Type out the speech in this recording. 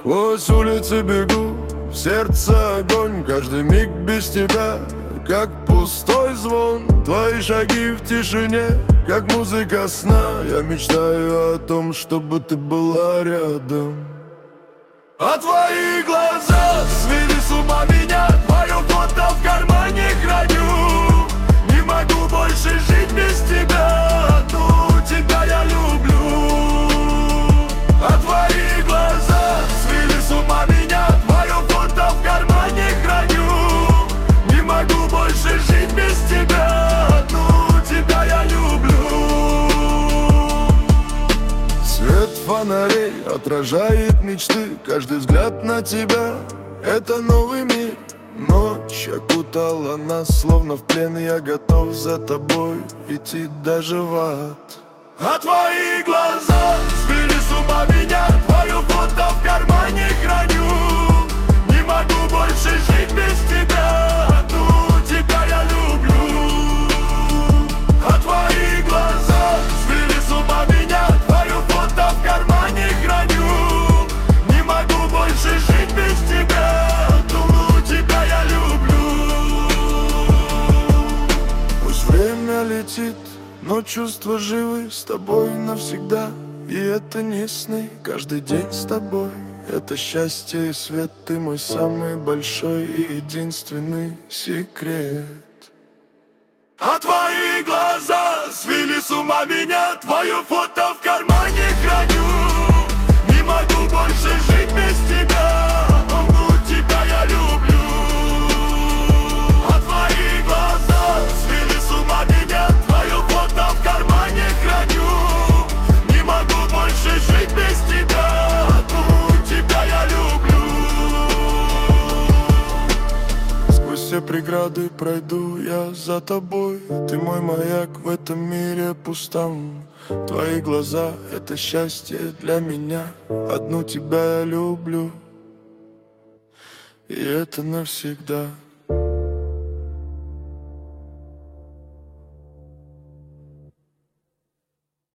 Сквозь улицы бегу, в сердце огонь. Каждый миг без тебя, как пустой звон. Твои шаги в тишине, как музыка сна. Я мечтаю о том, чтобы ты была рядом. А твои глаза свели с ума меня. Твое фото в кармане храню. Не могу больше жить без тебя. Одну тебя я люблю. А твои глаза свели с ума меня. Твое фото в кармане храню. Не могу больше жить без тебя. Одну тебя я люблю. Свет фонарей отражает мечты. Каждый взгляд на тебя — это новый мир. Ночь окутала нас, словно в плен. Я готов за тобой идти даже в ад. А твои глаза свели с ума меня. Твое фото в кармане храню. Не могу больше жить без тебя. Одну тебя я люблю. А твои глаза свели с ума меня. Твое фото в кармане храню. Не могу больше жить без тебя. Одну тебя я люблю. Пусть время летит, но чувства живы с тобой навсегда. И это не сны, каждый день с тобой. Это счастье и свет, ты мой самый большой и единственный секрет. А твои глаза свели с ума меня. Твое фото в кармане храню. Не могу больше жить без тебя. Одну тебя я люблю. А твои глаза свели с ума меня. Твое фото в кармане храню. Не могу больше жить без тебя. Одну тебя я люблю. Сквозь все преграды пройду я за тобой. Ты мой маяк в этом мире пустом. Твои глаза — это счастье для меня. Одну тебя я люблю. И это навсегда.